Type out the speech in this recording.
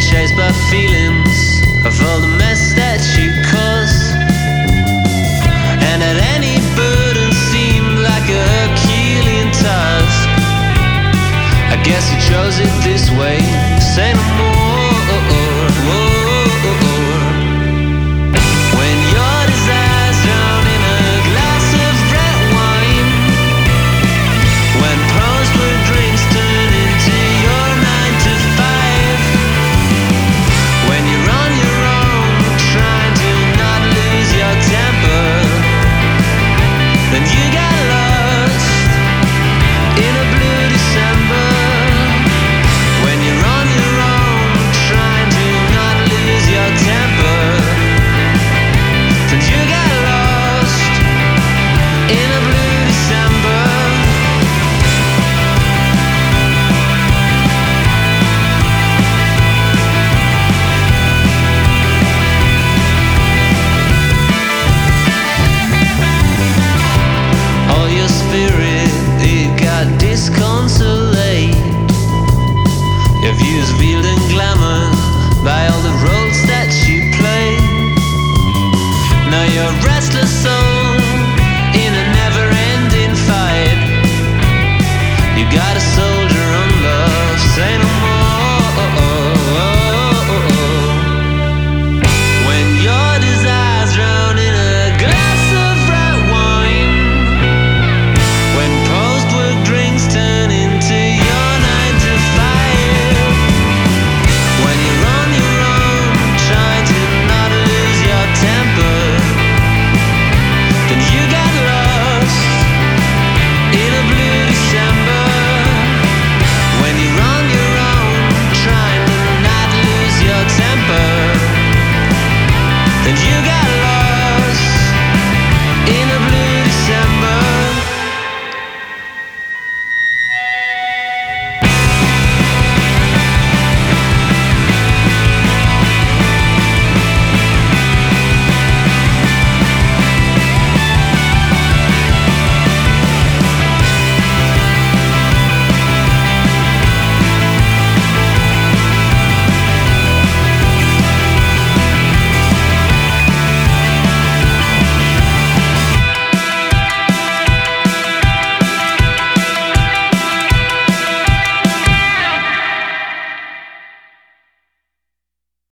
chased by feelings of all the mess that you cause. And at any burden seemed like a Herculean task. I guess you chose it this way. Say no more. When your desires drown in a glass of red wine, when pros for drinks turn into your 9 to 5, when you're on your own trying to not lose your temper, then you got lost in a blue December. When you're on your own trying to not lose your temper, then you got lost in a blue December. All your spirit, it got disconsolate. Your views veer